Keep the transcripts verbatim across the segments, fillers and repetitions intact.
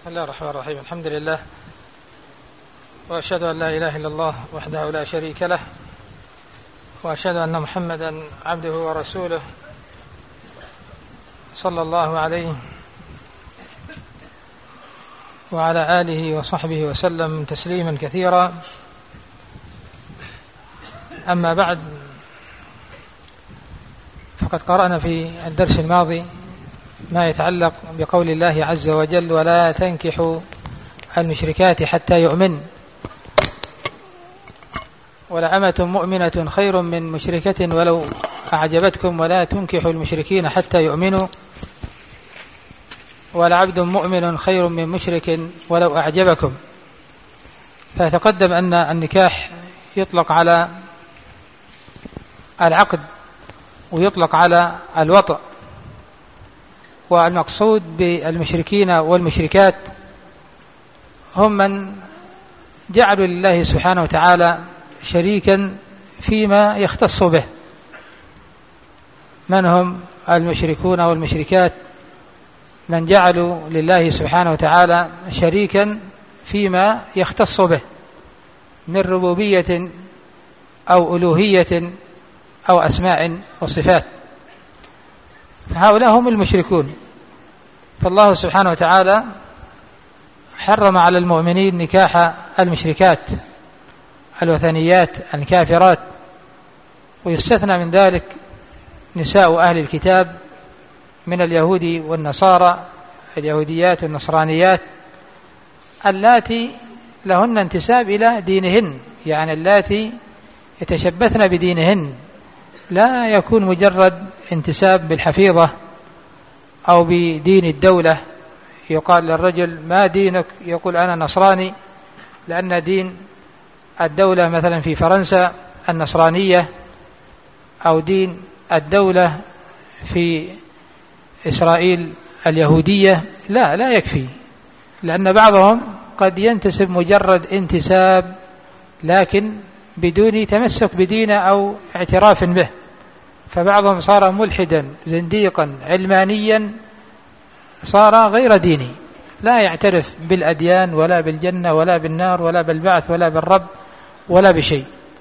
بسم الله الرحمن الرحيم. الحمد لله، وأشهد أن لا إله إلا الله وحده لا شريك له، وأشهد أن محمدا عبده ورسوله صلى الله عليه وعلى آله وصحبه وسلم تسليما كثيرا. أما بعد، فقد قرأنا في الدرس الماضي ما يتعلق بقول الله عز وجل: ولا تنكحوا المشركات حتى يؤمن، ولأمة مؤمنة خير من مشركة ولو أعجبتكم، ولا تنكحوا المشركين حتى يؤمنوا، ولعبد مؤمن خير من مشرك ولو أعجبكم. فتقدم أن النكاح يطلق على العقد ويطلق على الوطأ، والمقصود بالمشركين والمشركات هم من جعلوا لله سبحانه وتعالى شريكا فيما يختص به. من هم المشركون والمشركات؟ من جعلوا لله سبحانه وتعالى شريكا فيما يختص به من ربوبية أو ألوهية أو أسماء وصفات، فهؤلاء هم المشركون. فالله سبحانه وتعالى حرم على المؤمنين نكاح المشركات الوثنيات الكافرات، ويستثنى من ذلك نساء أهل الكتاب من اليهود والنصارى، اليهوديات والنصرانيات اللاتي لهن انتساب إلى دينهن، يعني اللاتي يتشبثن بدينهن، لا يكون مجرد انتساب بالحفيظة أو بدين الدولة. يقال للرجل: ما دينك؟ يقول: أنا نصراني، لأن دين الدولة مثلا في فرنسا النصرانية، أو دين الدولة في إسرائيل اليهودية. لا لا يكفي، لأن بعضهم قد ينتسب مجرد انتساب لكن بدون تمسك بدينه أو اعتراف به، فبعضهم صار ملحدا زنديقا علمانيا، صار غير ديني، لا يعترف بالأديان ولا بالجنة ولا بالنار ولا بالبعث ولا بالرب ولا بشيء.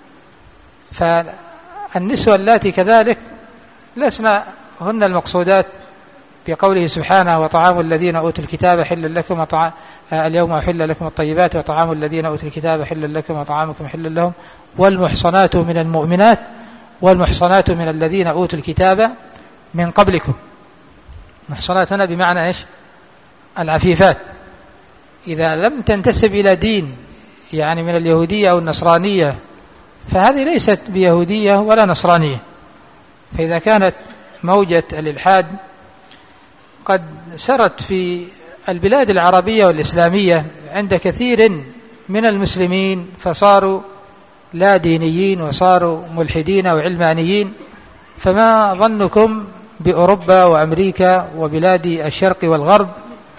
فالنسوة اللاتي كذلك لسنا هن المقصودات بقوله سبحانه: وطعام الذين أوتوا الكتاب حل لكم وطعام اليوم أحل لكم الطيبات وطعام الذين أوتوا الكتاب حل لكم وطعامكم حل لهم والمحصنات من المؤمنات والمحصنات من الذين أوتوا الكتاب من قبلكم. محصنات هنا بمعنى إيش؟ العفيفات. إذا لم تنتسب إلى دين يعني من اليهودية أو النصرانية فهذه ليست بيهودية ولا نصرانية. فإذا كانت موجة الإلحاد قد سرت في البلاد العربية والإسلامية عند كثير من المسلمين، فصاروا لا دينيين وصاروا ملحدين وعلمانيين، فما ظنكم بأوروبا وأمريكا وبلاد الشرق والغرب؟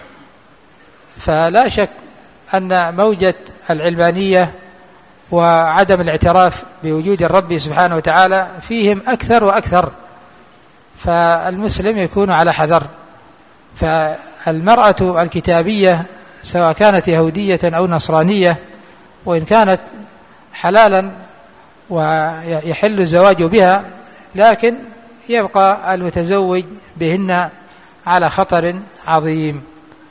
فلا شك أن موجة العلمانية وعدم الاعتراف بوجود الرب سبحانه وتعالى فيهم أكثر وأكثر، فالمسلم يكون على حذر. فالمرأة الكتابية سواء كانت يهودية أو نصرانية، وإن كانت حلالا ويحل الزواج بها، لكن يبقى المتزوج بهن على خطر عظيم.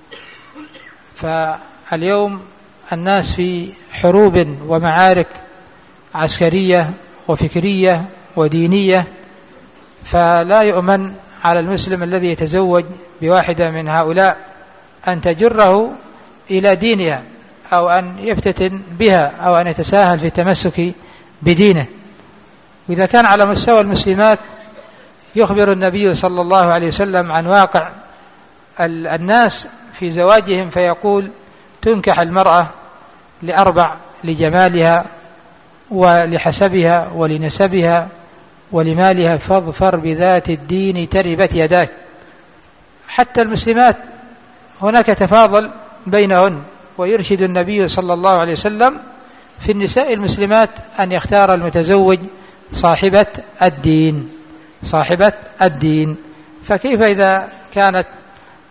فاليوم الناس في حروب ومعارك عسكرية وفكرية ودينية، فلا يؤمن على المسلم الذي يتزوج بواحدة من هؤلاء أن تجره إلى دينها أو أن يفتتن بها أو أن يتساهل في التمسك بدينه. وإذا كان على مستوى المسلمات، يخبر النبي صلى الله عليه وسلم عن واقع الناس في زواجهم فيقول: تنكح المرأة لأربع: لجمالها ولحسبها ولنسبها ولمالها، فاظفر بذات الدين تربت يداك. حتى المسلمات هناك تفاضل بينهن، ويرشد النبي صلى الله عليه وسلم في النساء المسلمات أن يختار المتزوج صاحبة الدين صاحبة الدين. فكيف إذا كانت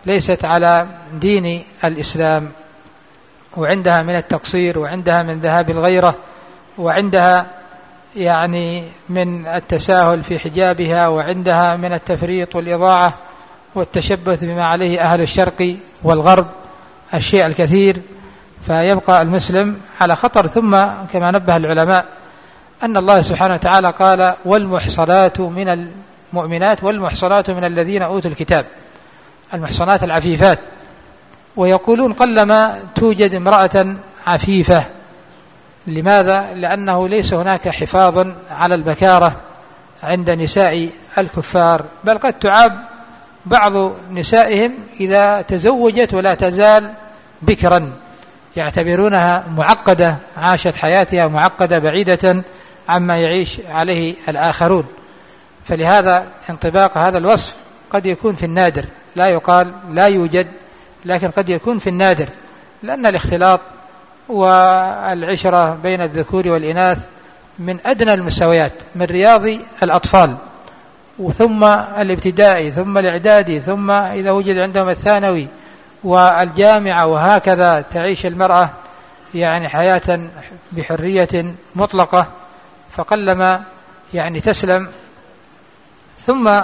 ليست على دين الإسلام، وعندها من التقصير، وعندها من ذهاب الغيرة، وعندها يعني من التساهل في حجابها، وعندها من التفريط والإضاعة والتشبث بما عليه أهل الشرق والغرب، الشيء الكثير. فيبقى المسلم على خطر. ثم كما نبه العلماء أن الله سبحانه وتعالى قال: والمحصنات من المؤمنات والمحصنات من الذين أوتوا الكتاب، المحصنات العفيفات. ويقولون قلما توجد امرأة عفيفة. لماذا؟ لأنه ليس هناك حفاظ على البكارة عند نساء الكفار، بل قد تعاب بعض نسائهم إذا تزوجت ولا تزال بكرا، يعتبرونها معقدة، عاشت حياتها معقدة بعيدة عما يعيش عليه الآخرون. فلهذا انطباق هذا الوصف قد يكون في النادر، لا يقال لا يوجد، لكن قد يكون في النادر، لأن الاختلاط والعشرة بين الذكور والإناث من أدنى المستويات، من رياض الأطفال، وثم الابتدائي، ثم الإعدادي، ثم إذا وجد عندهم الثانوي والجامعة، وهكذا تعيش المرأة يعني حياة بحرية مطلقة، فقلما يعني تسلم. ثم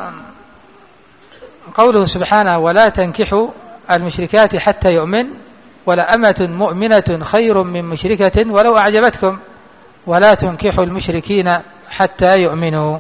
قوله سبحانه: ولا تنكحوا المشركات حتى يؤمن، ولأمة مؤمنة خير من مشركة ولو أعجبتكم، ولا تنكحوا المشركين حتى يؤمنوا.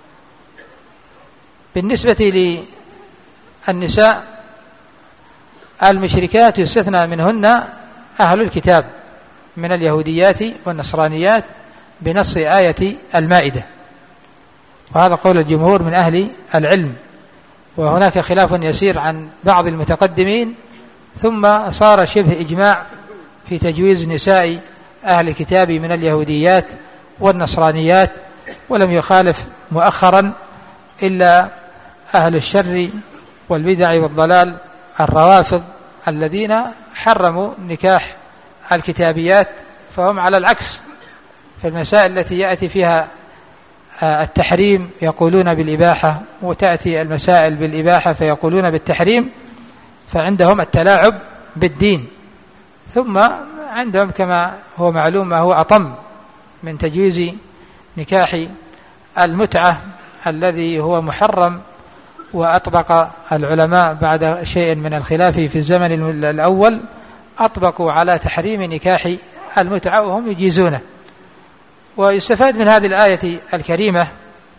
بالنسبة للنساء المشركات يستثنى منهن أهل الكتاب من اليهوديات والنصرانيات بنص آية المائدة، وهذا قول الجمهور من أهل العلم. وهناك خلاف يسير عن بعض المتقدمين، ثم صار شبه إجماع في تجويز نساء أهل الكتاب من اليهوديات والنصرانيات، ولم يخالف مؤخرا إلا أهل الشر والبدع والضلال الروافض الذين حرموا نكاح الكتابيات، فهم على العكس في المسائل التي يأتي فيها التحريم يقولون بالإباحة، وتأتي المسائل بالإباحة فيقولون بالتحريم، فعندهم التلاعب بالدين. ثم عندهم كما هو معلوم ما هو أطم من تجويز نكاح المتعة الذي هو محرم، وأطبق العلماء بعد شيء من الخلاف في الزمن الأول أطبقوا على تحريم نكاح المتعة وهم يجيزونه. ويستفاد من هذه الآية الكريمة: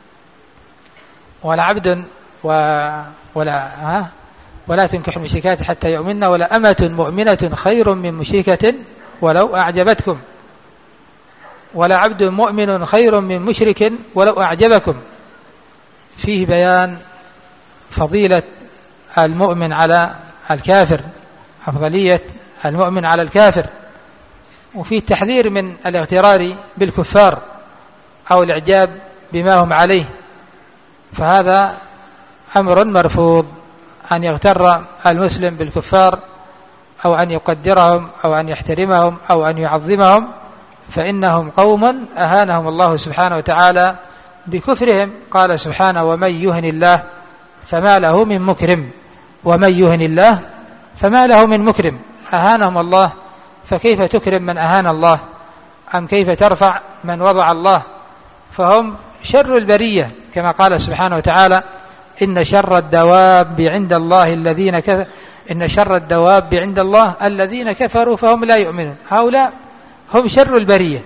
ولا عبد و ولا ها ولا تنكحوا المشركات حتى يؤمن، ولا أمة مؤمنة خير من مشركة ولو أعجبتكم، ولا عبد مؤمن خير من مشرك ولو أعجبكم. فيه بيان فضيلة المؤمن على الكافر، أفضلية المؤمن على الكافر، وفيه التحذير من الاغترار بالكفار أو الإعجاب بما هم عليه. فهذا أمر مرفوض، أن يغتر المسلم بالكفار، أو أن يقدرهم، أو أن يحترمهم، أو أن يعظمهم، فإنهم قوم أهانهم الله سبحانه وتعالى بكفرهم. قال سبحانه: ومن يهن الله فما له من مكرم، ومن يهن الله فما له من مكرم. أهانهم الله، فكيف تكرم من أهان الله؟ أم كيف ترفع من وضع الله؟ فهم شر البرية، كما قال سبحانه وتعالى: إن شر الدواب عند الله الذين كفروا إن شر الدواب عند الله الذين كفروا فهم لا يؤمنون. هؤلاء هم شر البرية.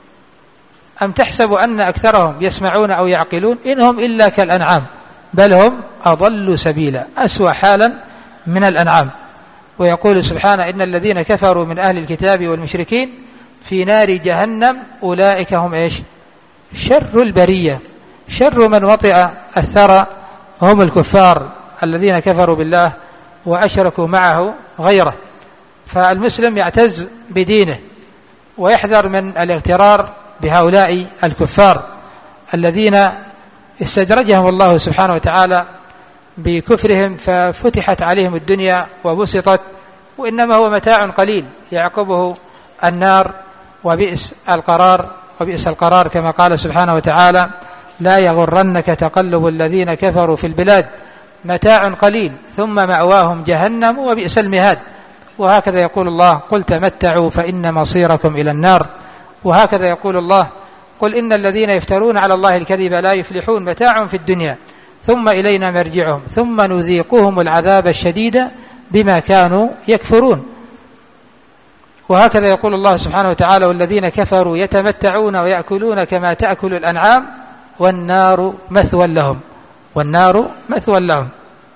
أم تحسب أن أكثرهم يسمعون أو يعقلون؟ إنهم إلا كالأنعام بل هم أضل سبيلا، أسوأ حالا من الأنعام. ويقول سبحانه: إن الذين كفروا من أهل الكتاب والمشركين في نار جهنم أولئك هم إيش؟ شر البرية. شر من وطئ الثرى هم الكفار الذين كفروا بالله وأشركوا معه غيره. فالمسلم يعتز بدينه ويحذر من الاغترار بهؤلاء الكفار الذين استدرجهم الله سبحانه وتعالى بكفرهم، ففتحت عليهم الدنيا وبسطت، وإنما هو متاع قليل يعقبه النار وبئس القرار وبئس القرار كما قال سبحانه وتعالى: لا يغرنك تقلب الذين كفروا في البلاد متاع قليل ثم مأواهم جهنم وبئس المهاد. وهكذا يقول الله قل تمتعوا فإن مصيركم إلى النار. وهكذا يقول الله قل إن الذين يفترون على الله الكذب لا يفلحون متاع في الدنيا ثم إلينا مرجعهم ثم نذيقهم العذاب الشديد بما كانوا يكفرون. وهكذا يقول الله سبحانه وتعالى والذين كفروا يتمتعون ويأكلون كما تأكل الأنعام والنار مثوى لهم والنار مثوى لهم.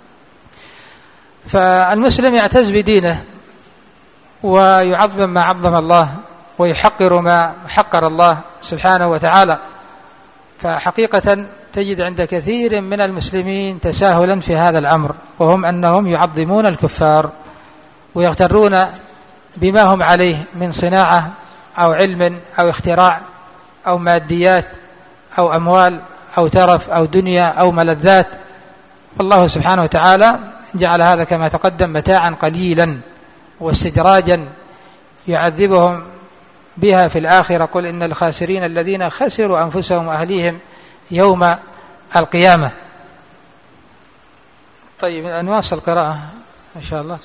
فالمسلم يعتز بدينه ويعظم ما عظم الله ويحقر ما حقر الله سبحانه وتعالى. فحقيقة تجد عند كثير من المسلمين تساهلا في هذا الأمر، وهم أنهم يعظمون الكفار ويغترون بما هم عليه من صناعة أو علم أو اختراع أو ماديات أو أموال أو ترف أو دنيا أو ملذات. والله سبحانه وتعالى جعل هذا كما تقدم متاعا قليلا واستدراجا يعذبهم بها في الآخرة. قل إن الخاسرين الذين خسروا أنفسهم وأهليهم يوم القيامة. طيب نواصل القراءة إن شاء الله.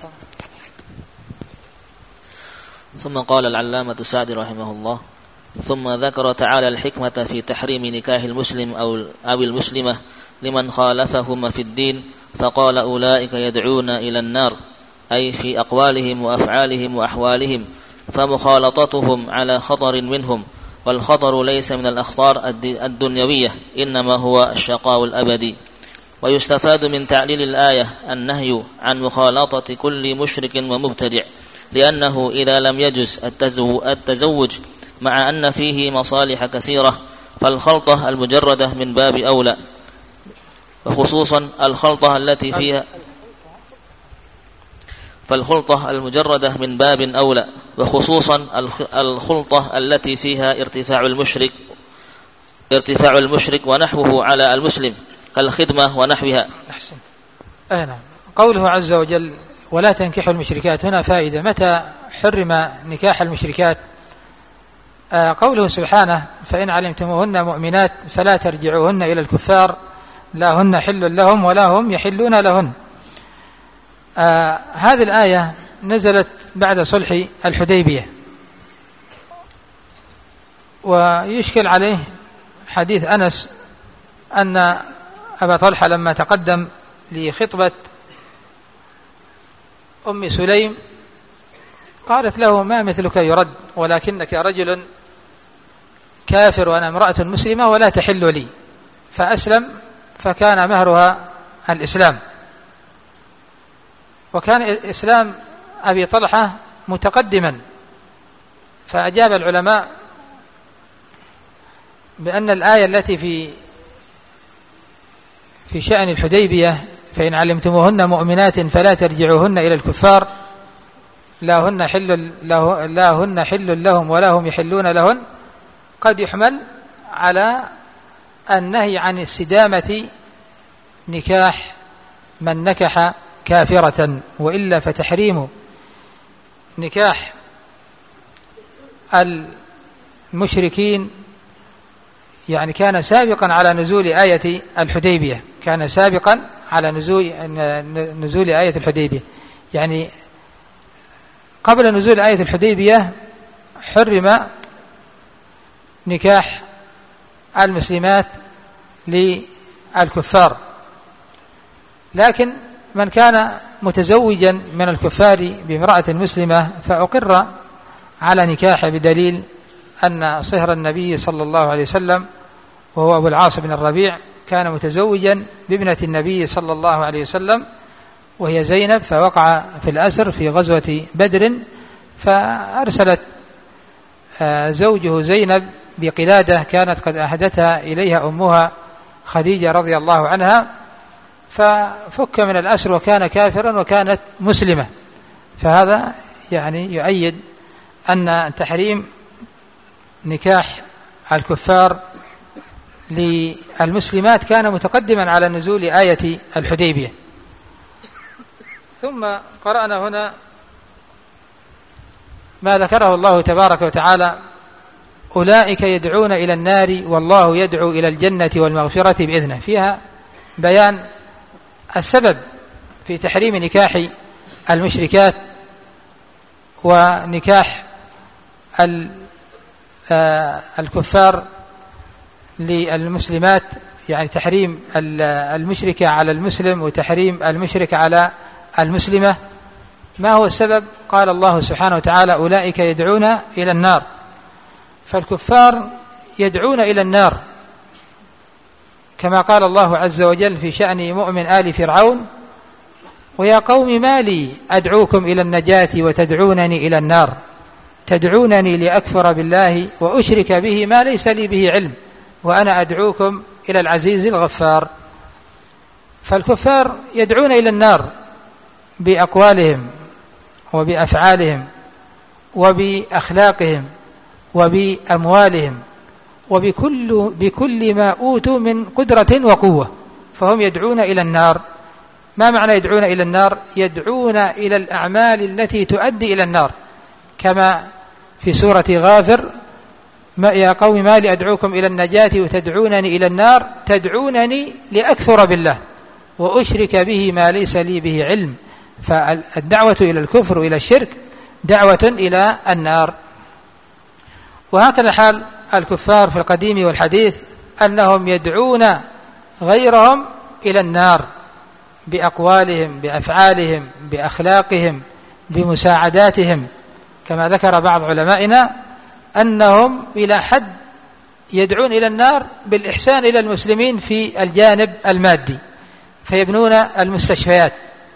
ثم قال العلامة السعدي رحمه الله ثم ذكر تعالى الحكمة في تحريم نكاح المسلم أو أو المسلمة لمن خالفهما في الدين، فقال أولئك يدعون إلى النار، أي في أقوالهم وأفعالهم وأحوالهم، فمخالطتهم على خطر منهم، والخطر ليس من الأخطار الدنيوية إنما هو الشقاء الأبدي. ويستفاد من تعليل الآية النهي عن مخالطة كل مشرك ومبتدع، لأنه إذا لم يجز التزوج مع أن فيه مصالح كثيرة فالخلطة المجردة من باب أولى، وخصوصا الخلطة التي فيها فالخلطة المجردة من باب أولى وخصوصا الخلطة التي فيها ارتفاع المشرك ارتفاع المشرك ونحوه على المسلم كالخدمة ونحوها. أحسنت. أنا قوله عز وجل ولا تنكحوا المشركات هنا فائدة. متى حرم نكاح المشركات؟ آه قوله سبحانه فإن علمتموهن مؤمنات فلا ترجعوهن إلى الكفار لا هن حل لهم ولا هم يحلون لهن. آه هذه الآية نزلت بعد صلح الحديبية، ويشكل عليه حديث أنس أن أبا طلحة لما تقدم لخطبة أم سليم قالت له ما مثلك يرد ولكنك رجل كافر وأنا امرأة مسلمة ولا تحل لي، فأسلم فكان مهرها الإسلام. وكان إسلام أبي طلحة متقدما، فأجاب العلماء بأن الآية التي في في شأن الحديبية فإن علمتموهن مؤمنات فلا ترجعوهن إلى الكفار لا هن حل له لا هن حل لهم ولا هم يحلون لهن، قد يحمل على النهي عن استدامة نكاح من نكح كافرة، وإلا فتحريم نكاح المشركين يعني كان سابقا على نزول آية الحديبية كان سابقا على نزول نزول آية الحديبية يعني قبل نزول آية الحديبية حرم نكاح المسلمات للكفار، لكن من كان متزوجا من الكفار بامرأة مسلمة فأقر على نكاحه بدليل أن صهر النبي صلى الله عليه وسلم وهو أبو العاص بن الربيع كان متزوجا بابنة النبي صلى الله عليه وسلم وهي زينب، فوقع في الأسر في غزوة بدر، فأرسلت زوجه زينب بقلادة كانت قد أهدتها إليها أمها خديجة رضي الله عنها، ففك من الأسر وكان كافرا وكانت مسلمة. فهذا يعني يؤيد أن تحريم نكاح الكفار للمسلمات كان متقدما على نزول آية الحديبية. ثم قرأنا هنا ما ذكره الله تبارك وتعالى أولئك يدعون إلى النار والله يدعو إلى الجنة والمغفرة بإذنه، فيها بيان السبب في تحريم نكاح المشركات ونكاح الكفار للمسلمات، يعني تحريم المشركة على المسلم وتحريم المشرك على المسلمة، ما هو السبب؟ قال الله سبحانه وتعالى: أولئك يدعون إلى النار. فالكفار يدعون إلى النار، كما قال الله عز وجل في شأن مؤمن آل فرعون: ويا قوم ما لي أدعوكم إلى النجاة وتدعونني إلى النار تدعونني لأكفر بالله وأشرك به ما ليس لي به علم وأنا أدعوكم إلى العزيز الغفار. فالكفار يدعون إلى النار بأقوالهم وبأفعالهم وبأخلاقهم وبأموالهم وبكل بكل ما أوتوا من قدرة وقوة، فهم يدعون إلى النار. ما معنى يدعون إلى النار؟ يدعون إلى الأعمال التي تؤدي إلى النار، كما في سورة غافر: يا قوم ما لي أدعوكم إلى النجاة وتدعونني إلى النار تدعونني لأكفر بالله وأشرك به ما ليس لي به علم. فالدعوة إلى الكفر وإلى الشرك دعوة إلى النار. وهكذا حال الكفار في القديم والحديث، أنهم يدعون غيرهم إلى النار بأقوالهم بأفعالهم بأخلاقهم بمساعداتهم، كما ذكر بعض علمائنا أنهم إلى حد يدعون إلى النار بالإحسان إلى المسلمين في الجانب المادي، فيبنون المستشفيات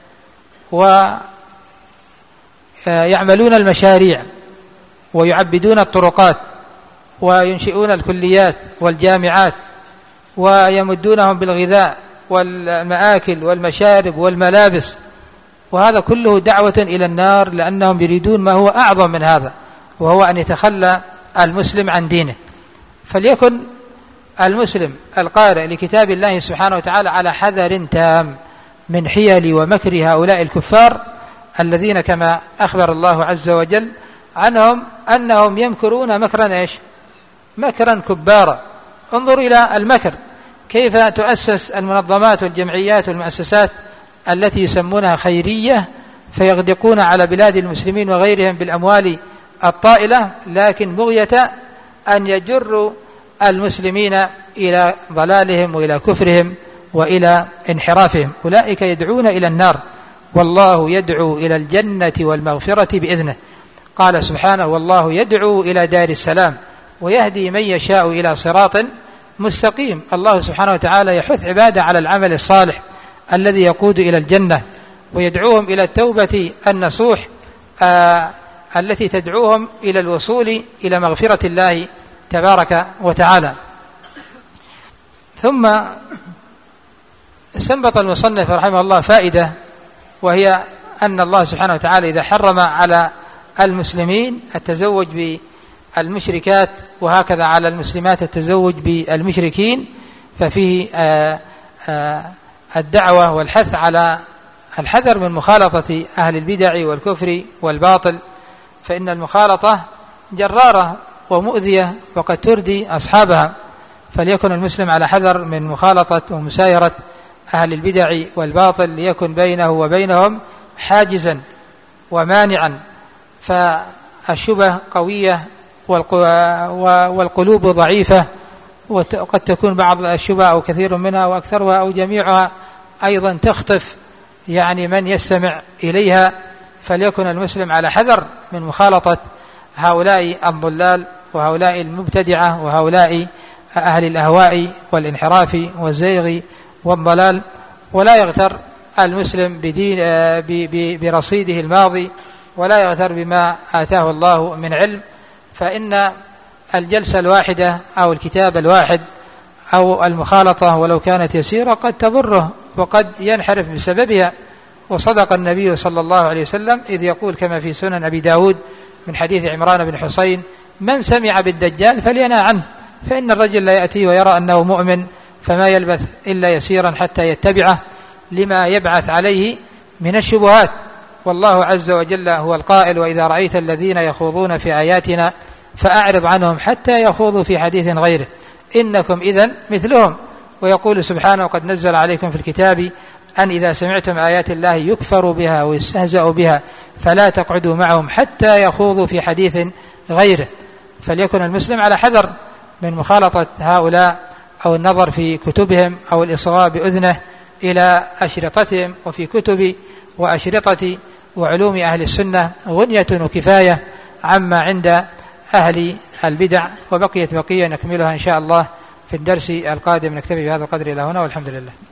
ويعملون المشاريع ويعبدون الطرقات وينشئون الكليات والجامعات ويمدونهم بالغذاء والمآكل والمشارب والملابس، وهذا كله دعوة إلى النار، لأنهم يريدون ما هو أعظم من هذا، وهو أن يتخلى المسلم عن دينه. فليكن المسلم القارئ لكتاب الله سبحانه وتعالى على حذر تام من حيل ومكر هؤلاء الكفار، الذين كما أخبر الله عز وجل عنهم أنهم يمكرون مكرا إيش؟ مكرا كبارا. انظر إلى المكر، كيف تؤسس المنظمات والجمعيات والمؤسسات التي يسمونها خيرية، فيغدقون على بلاد المسلمين وغيرهم بالأموال الطائلة، لكن بغية أن يجروا المسلمين إلى ضلالهم وإلى كفرهم وإلى انحرافهم. أولئك يدعون إلى النار والله يدعو إلى الجنة والمغفرة بإذنه. قال سبحانه: والله يدعو إلى دار السلام ويهدي من يشاء إلى صراط مستقيم. الله سبحانه وتعالى يحث عباده على العمل الصالح الذي يقود إلى الجنة، ويدعوهم إلى التوبة النصوح آه التي تدعوهم إلى الوصول إلى مغفرة الله تبارك وتعالى. ثم استنبط المصنف رحمه الله فائدة، وهي أن الله سبحانه وتعالى إذا حرم على المسلمين التزوج بالمشركات وهكذا على المسلمات التزوج بالمشركين، ففيه آآ آآ الدعوة والحث على الحذر من مخالطة أهل البدع والكفر والباطل، فإن المخالطة جرارة ومؤذية وقد تردي أصحابها، فليكن المسلم على حذر من مخالطة ومسايرة أهل البدع والباطل، ليكن بينه وبينهم حاجزا ومانعا. فالشبه قوية والقلوب ضعيفة، وقد تكون بعض الشبه أو كثير منها وأكثرها أو جميعها أيضا تخطف يعني من يستمع إليها، فليكن المسلم على حذر من مخالطة هؤلاء الضلال وهؤلاء المبتدعة وهؤلاء أهل الأهواء والانحراف والزيغ والضلال، ولا يغتر المسلم بدين برصيده الماضي، ولا يغتر بما آتاه الله من علم، فإن الجلسة الواحدة أو الكتاب الواحد أو المخالطة ولو كانت يسيرة قد تضره وقد ينحرف بسببها. وصدق النبي صلى الله عليه وسلم إذ يقول كما في سنن أبي داود من حديث عمران بن حسين: من سمع بالدجال فلينأ عنه، فإن الرجل لا يأتي ويرى أنه مؤمن فما يلبث إلا يسيرا حتى يتبعه لما يبعث عليه من الشبهات. والله عز وجل هو القائل: وإذا رأيت الذين يخوضون في آياتنا فأعرض عنهم حتى يخوضوا في حديث غيره إنكم إذن مثلهم. ويقول سبحانه: وقد نزل عليكم في الكتاب أن إذا سمعتم آيات الله يكفر بها ويستهزأ بها فلا تقعدوا معهم حتى يخوضوا في حديث غيره. فليكن المسلم على حذر من مخالطة هؤلاء أو النظر في كتبهم أو الإصغاء بأذنه إلى أشرطتهم. وفي كتب وأشرطة وعلوم أهل السنة غنية وكفاية عما عند أهل البدع. وبقيت بقية نكملها إن شاء الله في الدرس القادم. نكتفي بهذا القدر إلى هنا والحمد لله.